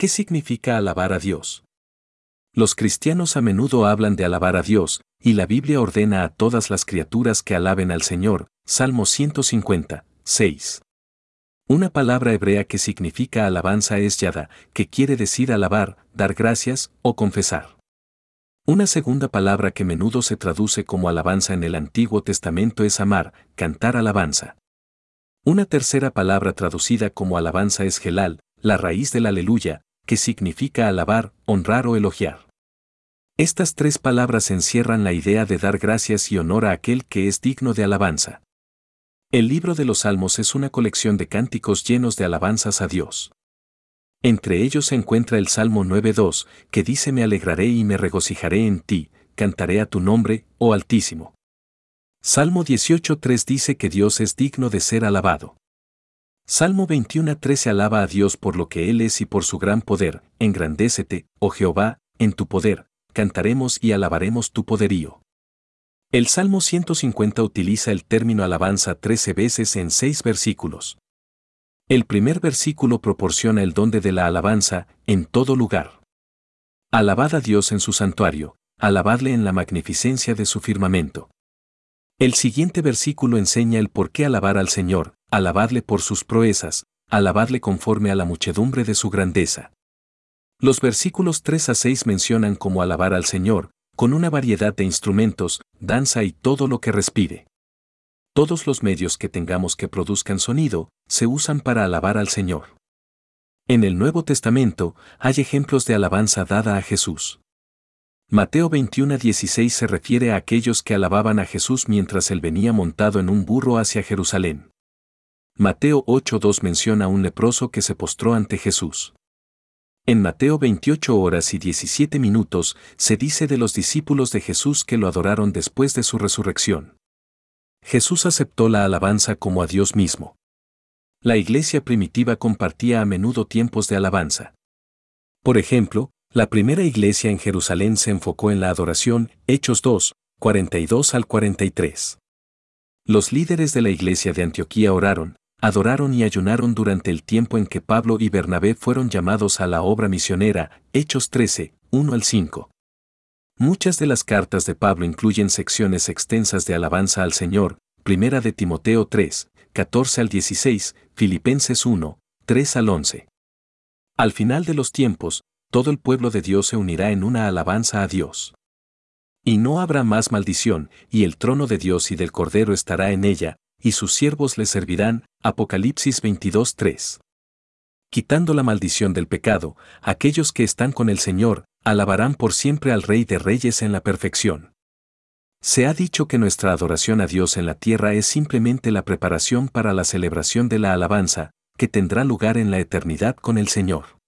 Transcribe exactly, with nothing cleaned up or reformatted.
¿Qué significa alabar a Dios? Los cristianos a menudo hablan de alabar a Dios, y la Biblia ordena a todas las criaturas que alaben al Señor. Salmo ciento cincuenta, seis. Una palabra hebrea que significa alabanza es yada, que quiere decir alabar, dar gracias o confesar. Una segunda palabra que menudo se traduce como alabanza en el Antiguo Testamento es amar, cantar alabanza. Una tercera palabra traducida como alabanza es gelal, la raíz del aleluya, que significa alabar, honrar o elogiar. Estas tres palabras encierran la idea de dar gracias y honor a aquel que es digno de alabanza. El libro de los Salmos es una colección de cánticos llenos de alabanzas a Dios. Entre ellos se encuentra el Salmo nueve dos, que dice: Me alegraré y me regocijaré en ti, cantaré a tu nombre, oh Altísimo. Salmo dieciocho tres dice que Dios es digno de ser alabado. Salmo veintiuno trece alaba a Dios por lo que Él es y por su gran poder. Engrandécete, oh Jehová, en tu poder, cantaremos y alabaremos tu poderío. El Salmo ciento cincuenta utiliza el término alabanza trece veces en seis versículos. El primer versículo proporciona el don de la alabanza, en todo lugar. Alabad a Dios en su santuario, alabadle en la magnificencia de su firmamento. El siguiente versículo enseña el por qué alabar al Señor: alabadle por sus proezas, alabadle conforme a la muchedumbre de su grandeza. Los versículos tres a seis mencionan cómo alabar al Señor, con una variedad de instrumentos, danza y todo lo que respire. Todos los medios que tengamos que produzcan sonido, se usan para alabar al Señor. En el Nuevo Testamento, hay ejemplos de alabanza dada a Jesús. Mateo veintiuno dieciséis se refiere a aquellos que alababan a Jesús mientras él venía montado en un burro hacia Jerusalén. Mateo ocho dos menciona a un leproso que se postró ante Jesús. En Mateo veintiocho horas y diecisiete minutos se dice de los discípulos de Jesús que lo adoraron después de su resurrección. Jesús aceptó la alabanza como a Dios mismo. La iglesia primitiva compartía a menudo tiempos de alabanza. Por ejemplo, la primera iglesia en Jerusalén se enfocó en la adoración. Hechos dos, cuarenta y dos al cuarenta y tres. Los líderes de la iglesia de Antioquía oraron, adoraron y ayunaron durante el tiempo en que Pablo y Bernabé fueron llamados a la obra misionera. Hechos trece, uno al cinco. Muchas de las cartas de Pablo incluyen secciones extensas de alabanza al Señor. Primera de Timoteo tres, catorce al dieciséis, Filipenses uno, tres al once. Al final de los tiempos, todo el pueblo de Dios se unirá en una alabanza a Dios. Y no habrá más maldición, y el trono de Dios y del Cordero estará en ella, y sus siervos le servirán. Apocalipsis veintidós tres. Quitando la maldición del pecado, aquellos que están con el Señor, alabarán por siempre al Rey de Reyes en la perfección. Se ha dicho que nuestra adoración a Dios en la tierra es simplemente la preparación para la celebración de la alabanza, que tendrá lugar en la eternidad con el Señor.